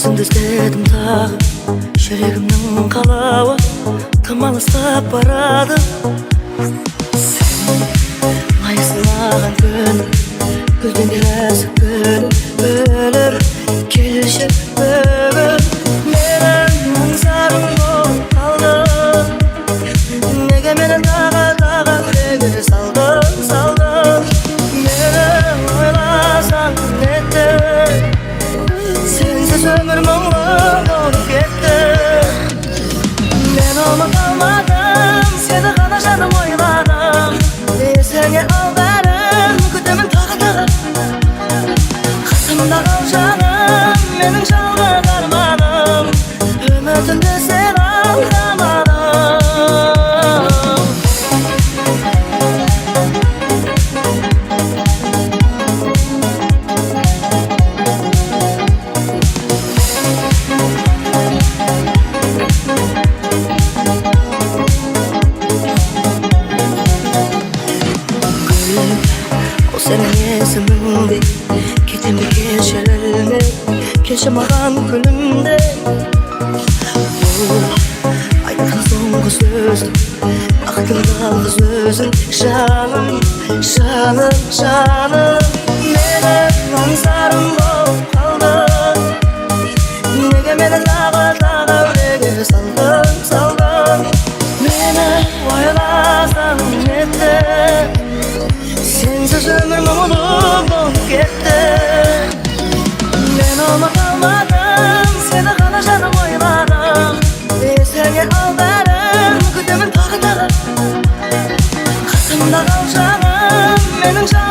Өзіңді іздедім тағы, жүрегімнің қалауы тым алыстап барады. Сен майысылаған күн, гүлден нәзік гүл, бөліп келші бүгін. Менің аңсарым болып қалды, неге мені тағы үрегіме салдың. Мені ойласаң нетті, сенсіз өмір мұңлы болып кетті. Мен ұмыта алмадым, сені ғана жаным ойладым. Есіңе ал бәрін, күтемін тағы. Қасымда қал жаным, менің жалғыз арманым. Үмітімді сен алдамадың. Senin есіміңде кетемді кешірілме, келші маған күнімде. Бұл айтқан соңғы сөзім, бақтың жалғыз өзің. Жаным менің аңсарым болып қалды, неге мені тағы үрегіме салдың. Мені ойласаң нетті, сенсіз өмір мұңлы болып кетті. Мен ұмыта алмадым, сені ғана жаным ойладым. Есіңе ал бәрін, күтемін тағы. Қасымда қал жаным, менің жаным.